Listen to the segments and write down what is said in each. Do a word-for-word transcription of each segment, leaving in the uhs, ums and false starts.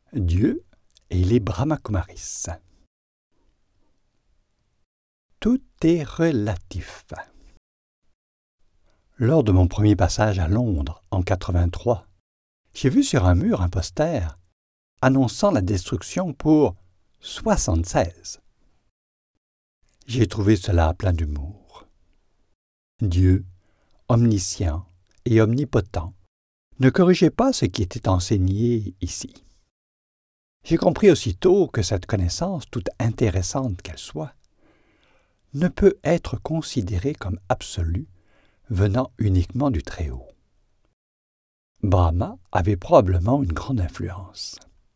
Dieu et les Brahmakumaris. Tout est relatif. Lors de mon premier passage à Londres en quatre-vingt-trois, j'ai vu sur un mur un poster annonçant la destruction pour soixante-seize. J'ai trouvé cela plein d'humour. Dieu, omniscient et omnipotent, ne corrigeait pas ce qui était enseigné ici. J'ai compris aussitôt que cette connaissance, toute intéressante qu'elle soit, ne peut être considérée comme absolue venant uniquement du Très-Haut. Brahma avait probablement une grande influence.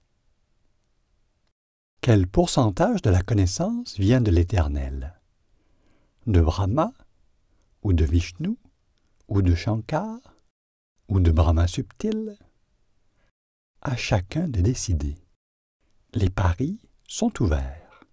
Quel pourcentage de la connaissance vient de l'Éternel? De Brahma, ou de Vishnu, ou de Shankar, ou de Brahma subtil? À chacun de décider. Les paris sont ouverts.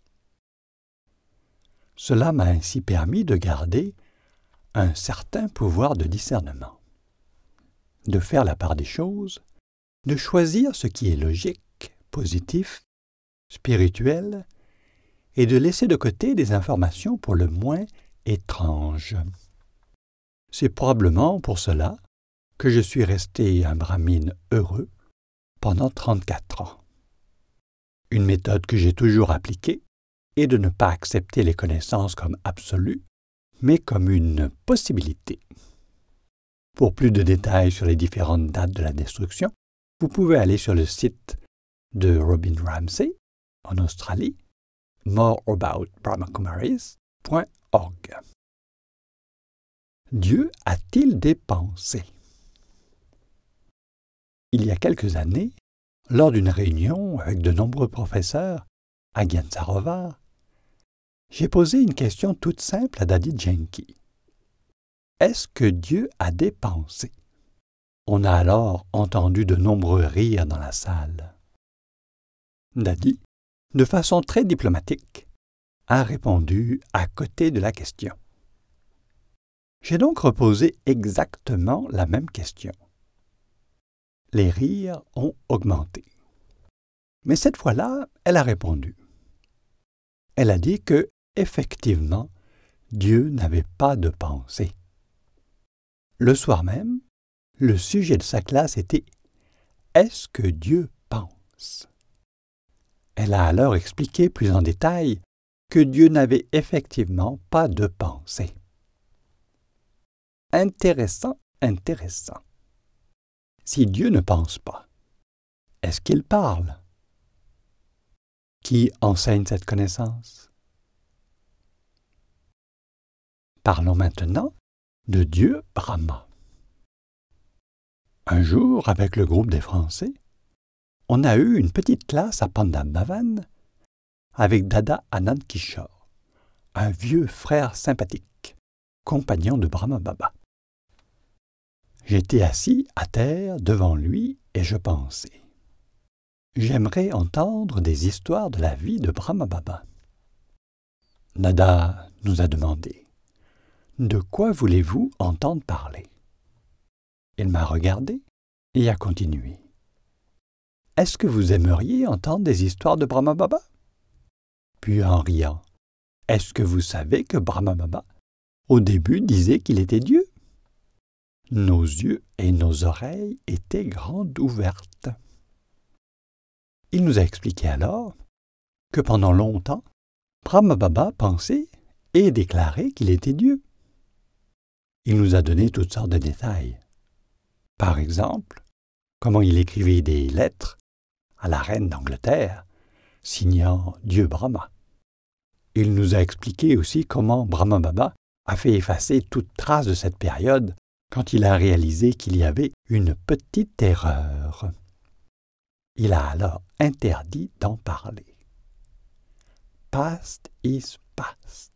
Cela m'a ainsi permis de garder un certain pouvoir de discernement, de faire la part des choses, de choisir ce qui est logique, positif, spirituel, et de laisser de côté des informations pour le moins étranges. C'est probablement pour cela que je suis resté un brahmine heureux pendant trente-quatre ans. Une méthode que j'ai toujours appliquée est de ne pas accepter les connaissances comme absolues, mais comme une possibilité. Pour plus de détails sur les différentes dates de la destruction, vous pouvez aller sur le site de Robin Ramsay, en Australie, more about brahmakumaris point org. Dieu a-t-il des pensées? Il y a quelques années, lors d'une réunion avec de nombreux professeurs à Gyansarovar, j'ai posé une question toute simple à Dadi Janki. Est-ce que Dieu a des pensées? On a alors entendu de nombreux rires dans la salle. Dadi, de façon très diplomatique, a répondu à côté de la question. J'ai donc reposé exactement la même question. Les rires ont augmenté. Mais cette fois-là, elle a répondu. Elle a dit que, effectivement, Dieu n'avait pas de pensée. Le soir même, le sujet de sa classe était « Est-ce que Dieu pense ?» Elle a alors expliqué plus en détail que Dieu n'avait effectivement pas de pensée. Intéressant, intéressant. Si Dieu ne pense pas, est-ce qu'il parle? Qui enseigne cette connaissance? Parlons maintenant de Dieu Brahma. Un jour, avec le groupe des Français, on a eu une petite classe à Pandam Bhavan avec Dada Anand Kishore, un vieux frère sympathique, compagnon de Brahma Baba. J'étais assis à terre devant lui et je pensais. J'aimerais entendre des histoires de la vie de Brahma Baba. Dada nous a demandé « De quoi voulez-vous entendre parler ?» Il m'a regardé et a continué. « Est-ce que vous aimeriez entendre des histoires de Brahma Baba ?» Puis en riant, « Est-ce que vous savez que Brahma Baba, au début, disait qu'il était Dieu ?» Nos yeux et nos oreilles étaient grandes ouvertes. Il nous a expliqué alors que pendant longtemps, Brahma Baba pensait et déclarait qu'il était Dieu. Il nous a donné toutes sortes de détails. Par exemple, comment il écrivait des lettres à la reine d'Angleterre, signant Dieu Brahma. Il nous a expliqué aussi comment Brahma Baba a fait effacer toute trace de cette période quand il a réalisé qu'il y avait une petite erreur. Il a alors interdit d'en parler. Past is past.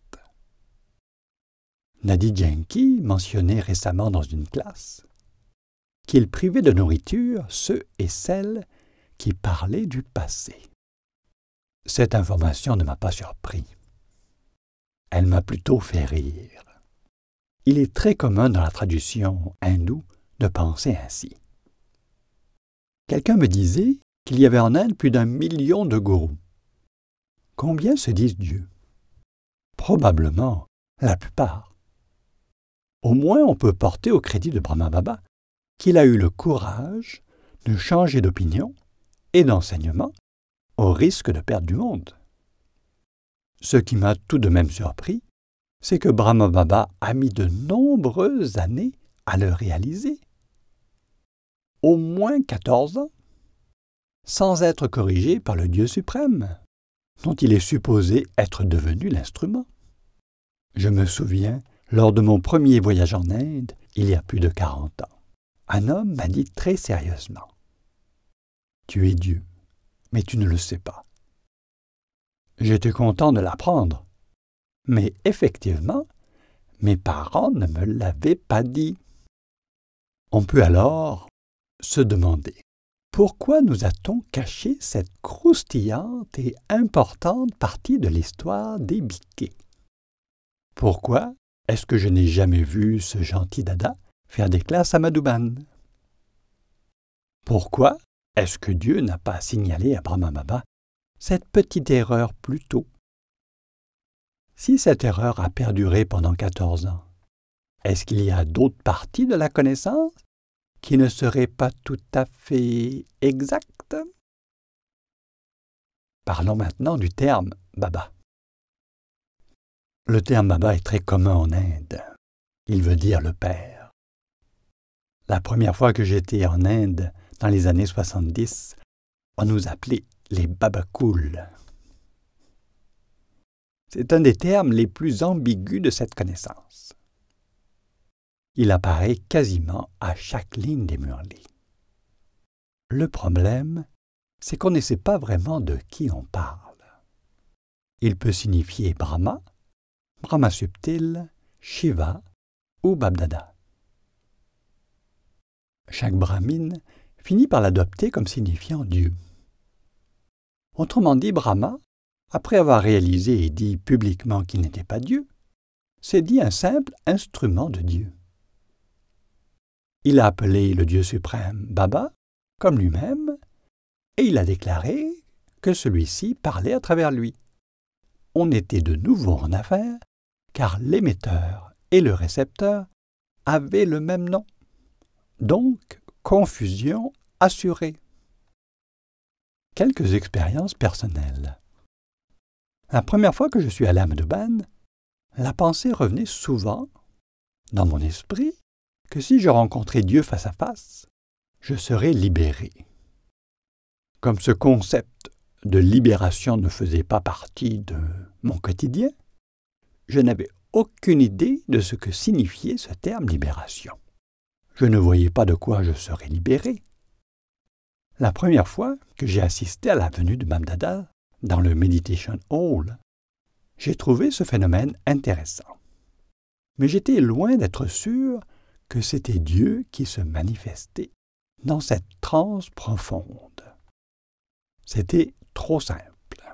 Dadi Janki mentionnait récemment dans une classe qu'il privait de nourriture ceux et celles qui parlaient du passé. Cette information ne m'a pas surpris. Elle m'a plutôt fait rire. Il est très commun dans la tradition hindoue de penser ainsi. Quelqu'un me disait qu'il y avait en Inde plus d'un million de gourous. Combien se disent Dieu? Probablement la plupart. Au moins on peut porter au crédit de Brahma Baba qu'il a eu le courage de changer d'opinion et d'enseignement au risque de perdre du monde. Ce qui m'a tout de même surpris, c'est que Brahma Baba a mis de nombreuses années à le réaliser. Au moins quatorze ans, sans être corrigé par le Dieu suprême, dont il est supposé être devenu l'instrument. Je me souviens, lors de mon premier voyage en Inde, il y a plus de quarante ans, un homme m'a dit très sérieusement « Tu es Dieu, mais tu ne le sais pas. » J'étais content de l'apprendre, mais effectivement, mes parents ne me l'avaient pas dit. On peut alors se demander pourquoi nous a-t-on caché cette croustillante et importante partie de l'histoire des biquets? Pourquoi est-ce que je n'ai jamais vu ce gentil dada faire des classes à Madhouban? Pourquoi est-ce que Dieu n'a pas signalé à Brahma Baba cette petite erreur plus tôt? Si cette erreur a perduré pendant quatorze ans, est-ce qu'il y a d'autres parties de la connaissance qui ne seraient pas tout à fait exactes? Parlons maintenant du terme « Baba ». Le terme « Baba » est très commun en Inde. Il veut dire « le père ». La première fois que j'étais en Inde, dans les années soixante-dix, on nous appelait les babacools. C'est un des termes les plus ambigus de cette connaissance. Il apparaît quasiment à chaque ligne des Murlis. Le problème, c'est qu'on ne sait pas vraiment de qui on parle. Il peut signifier Brahma, Brahma subtil, Shiva ou Babdada. Chaque brahmine finit par l'adopter comme signifiant Dieu. Autrement dit, Brahma, après avoir réalisé et dit publiquement qu'il n'était pas Dieu, s'est dit un simple instrument de Dieu. Il a appelé le Dieu suprême Baba, comme lui-même, et il a déclaré que celui-ci parlait à travers lui. On était de nouveau en affaire, car l'émetteur et le récepteur avaient le même nom. Donc, confusion assurée. Quelques expériences personnelles. La première fois que je suis allé à Madhouban, la pensée revenait souvent, dans mon esprit, que si je rencontrais Dieu face à face, je serais libéré. Comme ce concept de libération ne faisait pas partie de mon quotidien, je n'avais aucune idée de ce que signifiait ce terme libération. Je ne voyais pas de quoi je serais libéré. La première fois que j'ai assisté à la venue de Babdada dans le Meditation Hall, j'ai trouvé ce phénomène intéressant. Mais j'étais loin d'être sûr que c'était Dieu qui se manifestait dans cette transe profonde. C'était trop simple.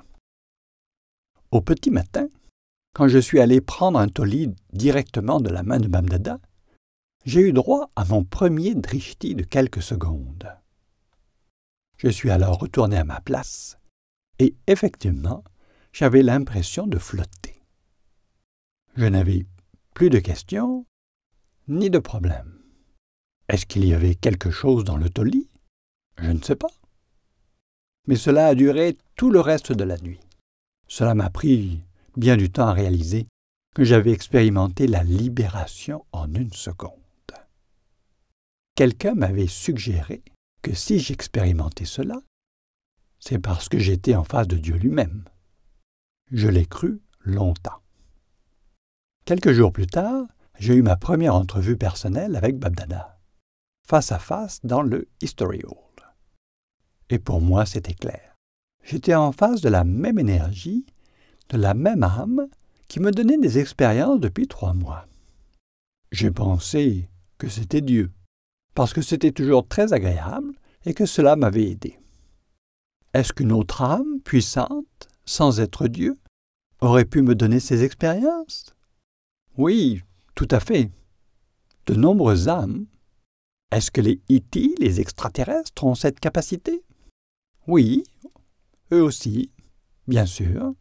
Au petit matin, quand je suis allé prendre un toli directement de la main de Babdada, j'ai eu droit à mon premier drishti de quelques secondes. Je suis alors retourné à ma place et effectivement, j'avais l'impression de flotter. Je n'avais plus de questions ni de problèmes. Est-ce qu'il y avait quelque chose dans le toli? Je ne sais pas. Mais cela a duré tout le reste de la nuit. Cela m'a pris bien du temps à réaliser que j'avais expérimenté la libération en une seconde. Quelqu'un m'avait suggéré que si j'expérimentais cela, c'est parce que j'étais en face de Dieu lui-même. Je l'ai cru longtemps. Quelques jours plus tard, j'ai eu ma première entrevue personnelle avec Babdada, face à face dans le History Hall. Et pour moi, c'était clair. J'étais en face de la même énergie, de la même âme qui me donnait des expériences depuis trois mois. J'ai pensé que c'était Dieu, parce que c'était toujours très agréable et que cela m'avait aidé. Est-ce qu'une autre âme puissante, sans être Dieu, aurait pu me donner ces expériences? Oui, tout à fait. De nombreuses âmes. Est-ce que les E T, les extraterrestres, ont cette capacité? Oui, eux aussi, bien sûr.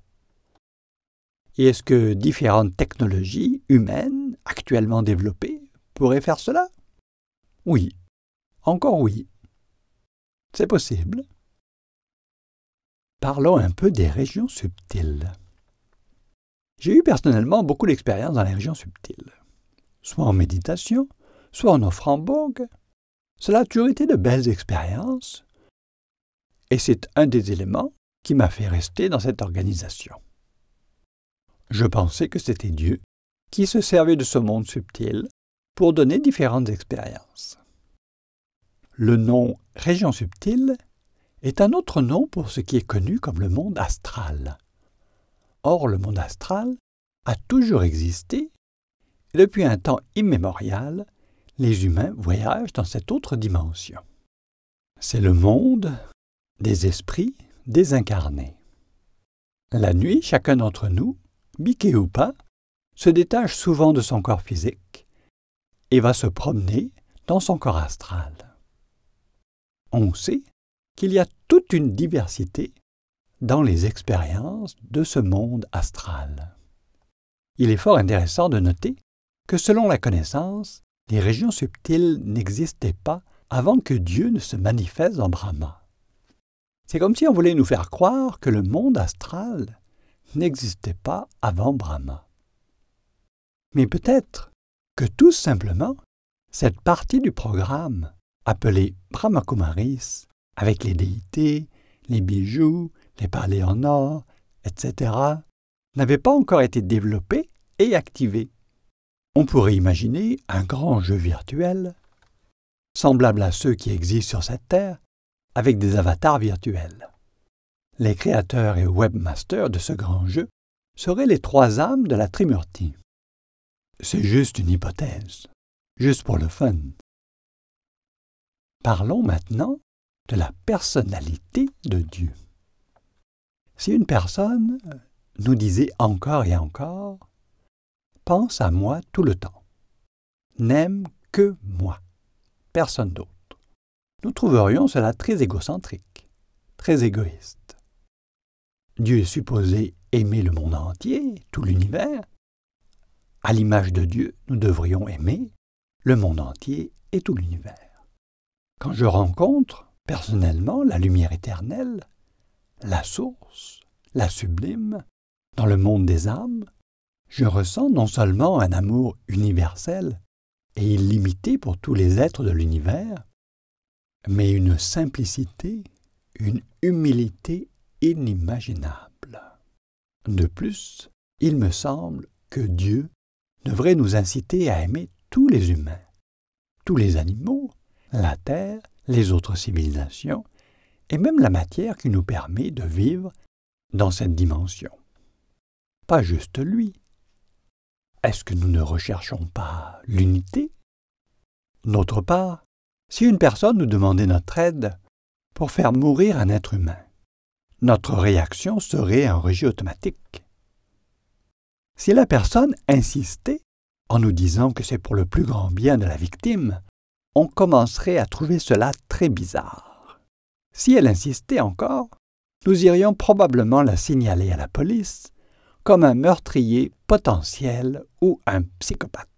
Et est-ce que différentes technologies humaines actuellement développées pourraient faire cela? Oui, encore oui. C'est possible. Parlons un peu des régions subtiles. J'ai eu personnellement beaucoup d'expérience dans les régions subtiles. Soit en méditation, soit en offrambourg. Cela a toujours été de belles expériences. Et c'est un des éléments qui m'a fait rester dans cette organisation. Je pensais que c'était Dieu qui se servait de ce monde subtil pour donner différentes expériences. Le nom « région subtile » est un autre nom pour ce qui est connu comme le monde astral. Or, le monde astral a toujours existé et depuis un temps immémorial, les humains voyagent dans cette autre dimension. C'est le monde des esprits désincarnés. La nuit, chacun d'entre nous, biqué ou pas, se détache souvent de son corps physique et va se promener dans son corps astral. On sait qu'il y a toute une diversité dans les expériences de ce monde astral. Il est fort intéressant de noter que selon la connaissance, les régions subtiles n'existaient pas avant que Dieu ne se manifeste dans Brahma. C'est comme si on voulait nous faire croire que le monde astral n'existait pas avant Brahma. Mais peut-être que tout simplement, cette partie du programme, appelée Brahma Kumaris, avec les déités, les bijoux, les palais en or, et cetera, n'avait pas encore été développée et activée. On pourrait imaginer un grand jeu virtuel, semblable à ceux qui existent sur cette terre, avec des avatars virtuels. Les créateurs et webmasters de ce grand jeu seraient les trois âmes de la Trimurti. C'est juste une hypothèse, juste pour le fun. Parlons maintenant de la personnalité de Dieu. Si une personne nous disait encore et encore « pense à moi tout le temps, n'aime que moi, personne d'autre », nous trouverions cela très égocentrique, très égoïste. Dieu est supposé aimer le monde entier, tout l'univers. À l'image de Dieu, nous devrions aimer le monde entier et tout l'univers. Quand je rencontre personnellement la lumière éternelle, la source, la sublime, dans le monde des âmes, je ressens non seulement un amour universel et illimité pour tous les êtres de l'univers, mais une simplicité, une humilité inimaginable. De plus, il me semble que Dieu devrait nous inciter à aimer tous les humains, tous les animaux, la terre, les autres civilisations, et même la matière qui nous permet de vivre dans cette dimension. Pas juste lui. Est-ce que nous ne recherchons pas l'unité? D'autre part, si une personne nous demandait notre aide pour faire mourir un être humain, notre réaction serait un rejet automatique. Si la personne insistait en nous disant que c'est pour le plus grand bien de la victime, on commencerait à trouver cela très bizarre. Si elle insistait encore, nous irions probablement la signaler à la police comme un meurtrier potentiel ou un psychopathe.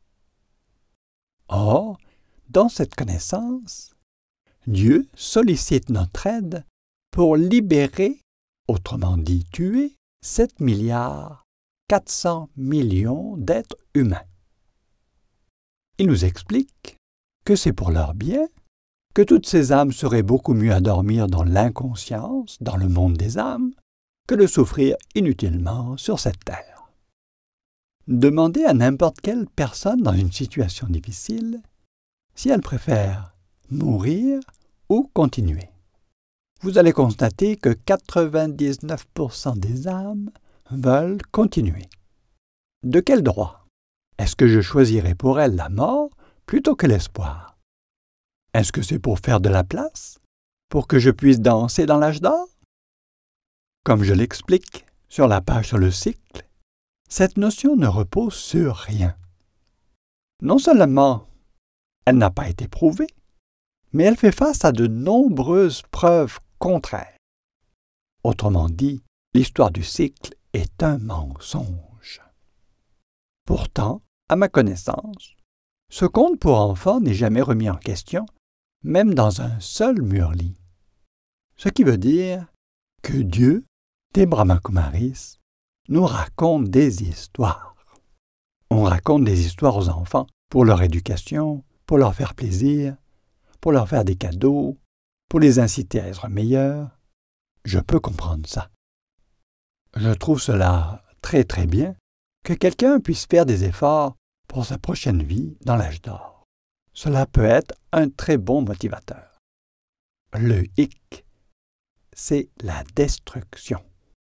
Or, dans cette connaissance, Dieu sollicite notre aide pour libérer, autrement dit tuer, sept milliards quatre cents millions d'êtres humains. Il nous explique que c'est pour leur bien, que toutes ces âmes seraient beaucoup mieux à dormir dans l'inconscience, dans le monde des âmes, que de souffrir inutilement sur cette terre. Demandez à n'importe quelle personne dans une situation difficile si elle préfère mourir ou continuer. Vous allez constater que quatre-vingt-dix-neuf pour cent des âmes veulent continuer. De quel droit? Est-ce que je choisirais pour elles la mort plutôt que l'espoir? Est-ce que c'est pour faire de la place? Pour que je puisse danser dans l'âge d'or? Comme je l'explique sur la page sur le cycle, cette notion ne repose sur rien. Non seulement elle n'a pas été prouvée, mais elle fait face à de nombreuses preuves contraire. Autrement dit, l'histoire du cycle est un mensonge. Pourtant, à ma connaissance, ce conte pour enfants n'est jamais remis en question, même dans un seul murli. Ce qui veut dire que Dieu, des Brahmakumaris, nous raconte des histoires. On raconte des histoires aux enfants pour leur éducation, pour leur faire plaisir, pour leur faire des cadeaux, pour les inciter à être meilleurs. Je peux comprendre ça. Je trouve cela très très bien que quelqu'un puisse faire des efforts pour sa prochaine vie dans l'âge d'or. Cela peut être un très bon motivateur. Le hic, c'est la destruction.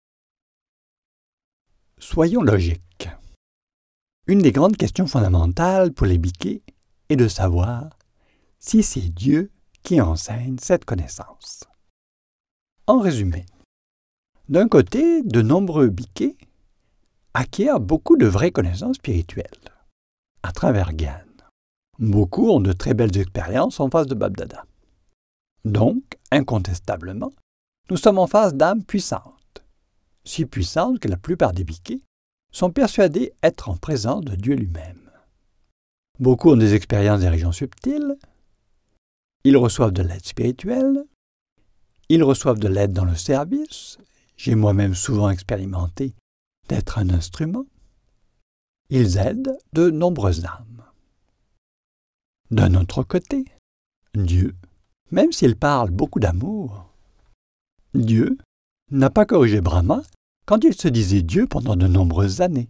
Soyons logiques. Une des grandes questions fondamentales pour les biquets est de savoir si c'est Dieu qui enseigne cette connaissance. En résumé, d'un côté, de nombreux biquets acquièrent beaucoup de vraies connaissances spirituelles à travers Gyan. Beaucoup ont de très belles expériences en face de Bab-Dada. Donc, incontestablement, nous sommes en face d'âmes puissantes, si puissantes que la plupart des biquets sont persuadés être en présence de Dieu lui-même. Beaucoup ont des expériences des régions subtiles, ils reçoivent de l'aide spirituelle, ils reçoivent de l'aide dans le service, j'ai moi-même souvent expérimenté d'être un instrument, ils aident de nombreuses âmes. D'un autre côté, Dieu, même s'il parle beaucoup d'amour, Dieu n'a pas corrigé Brahma quand il se disait Dieu pendant de nombreuses années.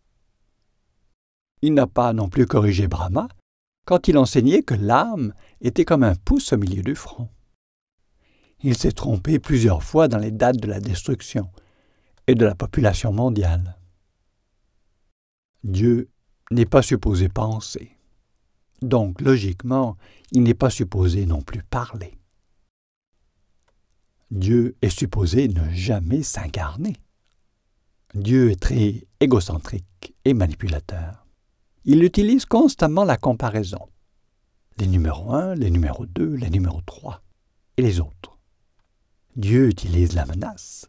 Il n'a pas non plus corrigé Brahma quand il enseignait que l'âme était comme un pouce au milieu du front. Il s'est trompé plusieurs fois dans les dates de la destruction et de la population mondiale. Dieu n'est pas supposé penser. Donc, logiquement, il n'est pas supposé non plus parler. Dieu est supposé ne jamais s'incarner. Dieu est très égocentrique et manipulateur. Il utilise constamment la comparaison. Les numéros un, les numéros deux, les numéros trois et les autres. Dieu utilise la menace.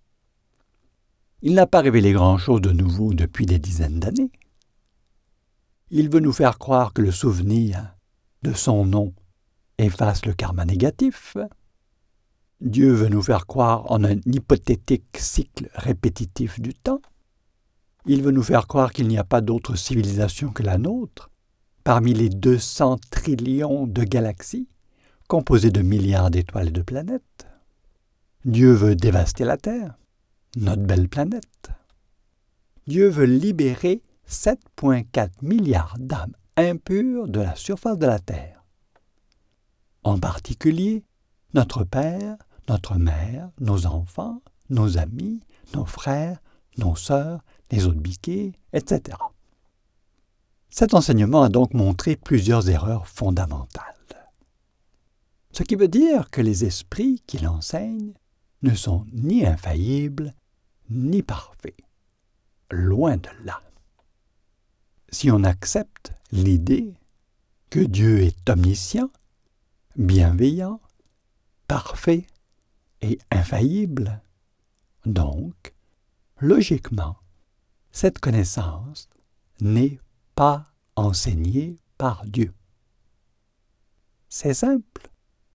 Il n'a pas révélé grand-chose de nouveau depuis des dizaines d'années. Il veut nous faire croire que le souvenir de son nom efface le karma négatif. Dieu veut nous faire croire en un hypothétique cycle répétitif du temps. Il veut nous faire croire qu'il n'y a pas d'autre civilisation que la nôtre, parmi les deux cents trillions de galaxies, composées de milliards d'étoiles et de planètes. Dieu veut dévaster la Terre, notre belle planète. Dieu veut libérer sept virgule quatre milliards d'âmes impures de la surface de la Terre. En particulier, notre Père, notre mère, nos enfants, nos amis, nos frères, nos sœurs, les autres biquets, et cetera. Cet enseignement a donc montré plusieurs erreurs fondamentales. Ce qui veut dire que les esprits qu'il enseigne ne sont ni infaillibles, ni parfaits. Loin de là. Si on accepte l'idée que Dieu est omniscient, bienveillant, parfait et infaillible, donc, logiquement, cette connaissance n'est pas enseignée par Dieu. C'est simple.